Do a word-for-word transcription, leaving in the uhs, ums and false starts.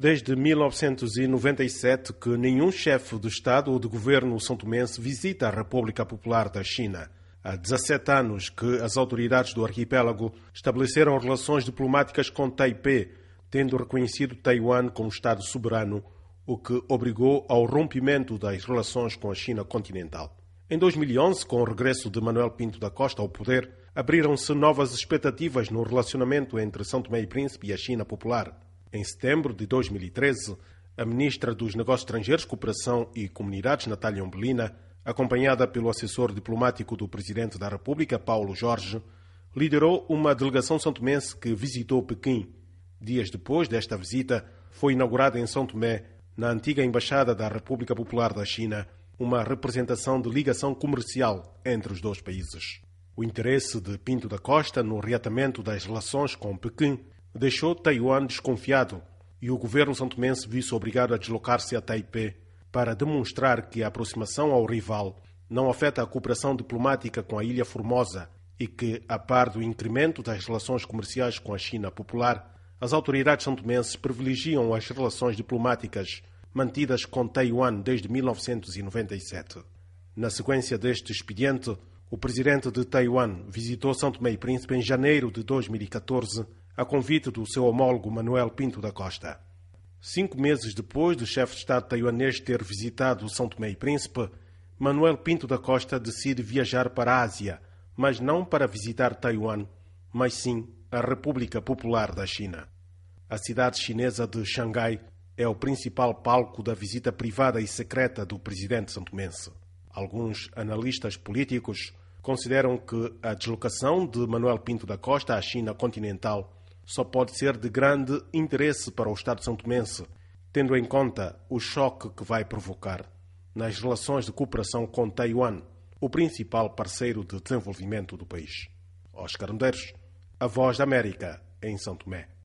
Desde mil novecentos e noventa e sete que nenhum chefe de Estado ou de governo são-tomense visita a República Popular da China. Há dezassete anos que as autoridades do arquipélago estabeleceram relações diplomáticas com Taipei, tendo reconhecido Taiwan como Estado soberano, o que obrigou ao rompimento das relações com a China continental. Em dois mil e onze, com o regresso de Manuel Pinto da Costa ao poder, abriram-se novas expectativas no relacionamento entre São Tomé e Príncipe e a China Popular. Em setembro de dois mil e treze, a ministra dos Negócios Estrangeiros, Cooperação e Comunidades, Natália Umbelina, acompanhada pelo assessor diplomático do Presidente da República, Paulo Jorge, liderou uma delegação são-tomense que visitou Pequim. Dias depois desta visita, foi inaugurada em São Tomé, na antiga Embaixada da República Popular da China, uma representação de ligação comercial entre os dois países. O interesse de Pinto da Costa no reatamento das relações com Pequim deixou Taiwan desconfiado e o governo são-tomense viu-se obrigado a deslocar-se a Taipei para demonstrar que a aproximação ao rival não afeta a cooperação diplomática com a Ilha Formosa e que, a par do incremento das relações comerciais com a China Popular, as autoridades são-tomenses privilegiam as relações diplomáticas mantidas com Taiwan desde mil novecentos e noventa e sete. Na sequência deste expediente, o presidente de Taiwan visitou São Tomé e Príncipe em janeiro de dois mil e catorze, a convite do seu homólogo Manuel Pinto da Costa. Cinco meses depois do chefe de Estado taiwanês ter visitado São Tomé e Príncipe, Manuel Pinto da Costa decide viajar para a Ásia, mas não para visitar Taiwan, mas sim a República Popular da China. A cidade chinesa de Xangai é o principal palco da visita privada e secreta do presidente são-tomense. Alguns analistas políticos consideram que a deslocação de Manuel Pinto da Costa à China continental só pode ser de grande interesse para o Estado são-tomense, tendo em conta o choque que vai provocar nas relações de cooperação com Taiwan, o principal parceiro de desenvolvimento do país. Oscar Medeiros, a Voz da América, em São Tomé.